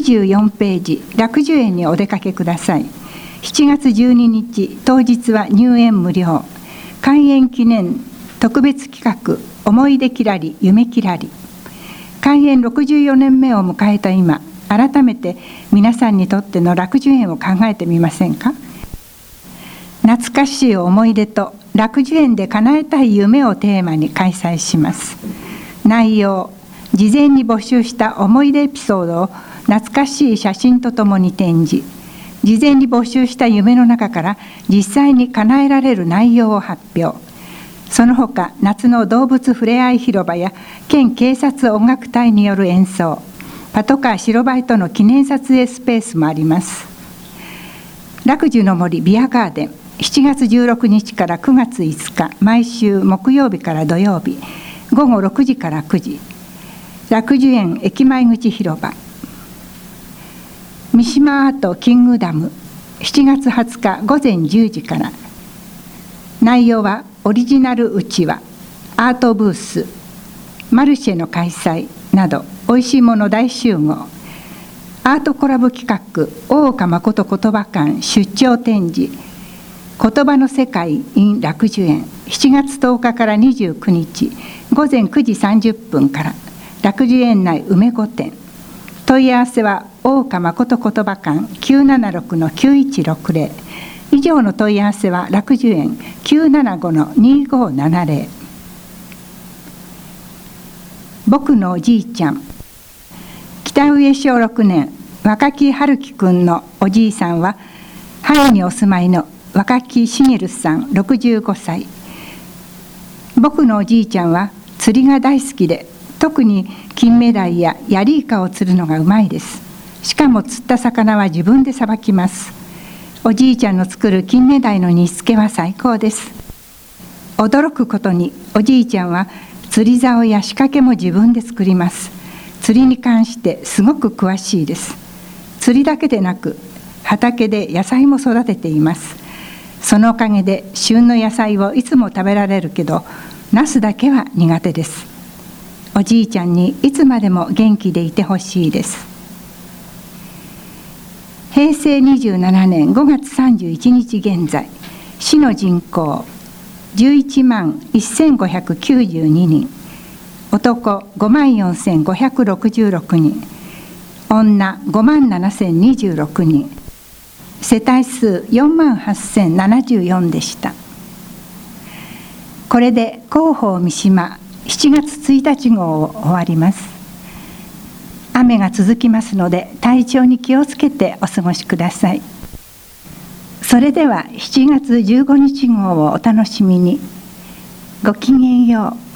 24ページ、楽寿園にお出かけください。7月12日、当日は入園無料。開園記念特別企画、思い出きらり、夢きらり。開園64年目を迎えた今、改めて皆さんにとっての楽寿園を考えてみませんか。懐かしい思い出と楽寿園で叶えたい夢をテーマに開催します。内容、事前に募集した思い出エピソードを懐かしい写真とともに展示。事前に募集した夢の中から実際に叶えられる内容を発表。その他、夏の動物ふれあい広場や県警察音楽隊による演奏、パトカー白バイとの記念撮影スペースもあります。楽寿の森ビアガーデン、7月16日から9月5日、毎週木曜日から土曜日、午後6時から9時。楽寿園駅前口広場。三島アートキングダム、7月20日午前10時から。内容はオリジナルうちわ、アートブース、マルシェの開催など、おいしいもの大集合。アートコラボ企画、大岡誠言葉館出張展示、言葉の世界 in 楽寿園、7月10日から29日、午前9時30分から、楽寿園内梅御殿。問い合わせは大岡誠言葉館 976-9160。以上の問い合わせは楽寿園 975-2570。僕のおじいちゃん。北上小6年若木春樹くんのおじいさんは萩にお住まいの若木茂さん65歳。僕のおじいちゃんは釣りが大好きで、特に金目鯛やヤリイカを釣るのがうまいです。しかも釣った魚は自分でさばきます。おじいちゃんの作る金目鯛の煮付けは最高です。驚くことにおじいちゃんは釣り竿や仕掛けも自分で作ります。釣りに関してすごく詳しいです。釣りだけでなく畑で野菜も育てています。そのおかげで旬の野菜をいつも食べられるけど、ナスだけは苦手です。おじいちゃんにいつまでも元気でいてほしいです。平成27年5月31日現在、市の人口11万1592人、男5万4566人、女5万7026人、世帯数4万8074でした。これで広報三島7月1日号を終わります。雨が続きますので体調に気をつけてお過ごしください。それでは7月15日号をお楽しみに。ごきげんよう。